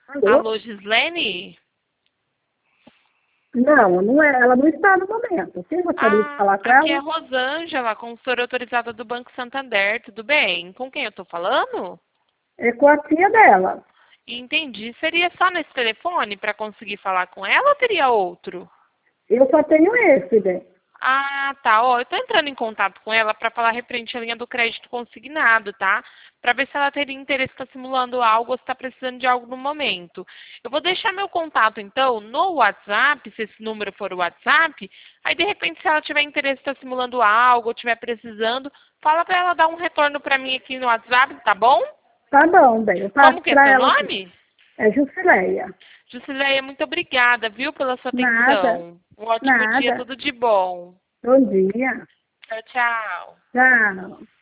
Alô? Alô, Gislene? Não, não é, ela não está no momento. Quem gostaria de falar com Aqui é ela? Rosângela, consultora autorizada do Banco Santander, tudo bem? Com quem eu tô falando? É com a tia dela. Entendi. Seria só nesse telefone para conseguir falar com ela ou teria outro? Eu só tenho esse, né? Ah, tá. Ó, eu tô entrando em contato com ela para falar referente à linha do crédito consignado, tá? Para ver se ela teria interesse em estar simulando algo ou se está precisando de algo no momento. Eu vou deixar meu contato, então, no WhatsApp, se esse número for o WhatsApp. Aí, de repente, se ela tiver interesse em estar simulando algo ou estiver precisando, fala para ela dar um retorno para mim aqui no WhatsApp, tá bom? Tá bom, bem, eu passo Como que é para seu ela aqui. nome? É Jusileia. Jusileia, muito obrigada, viu, pela sua Nada, atenção. Um ótimo dia, nada. tudo de bom. Bom dia. Tchau, tchau. Tchau.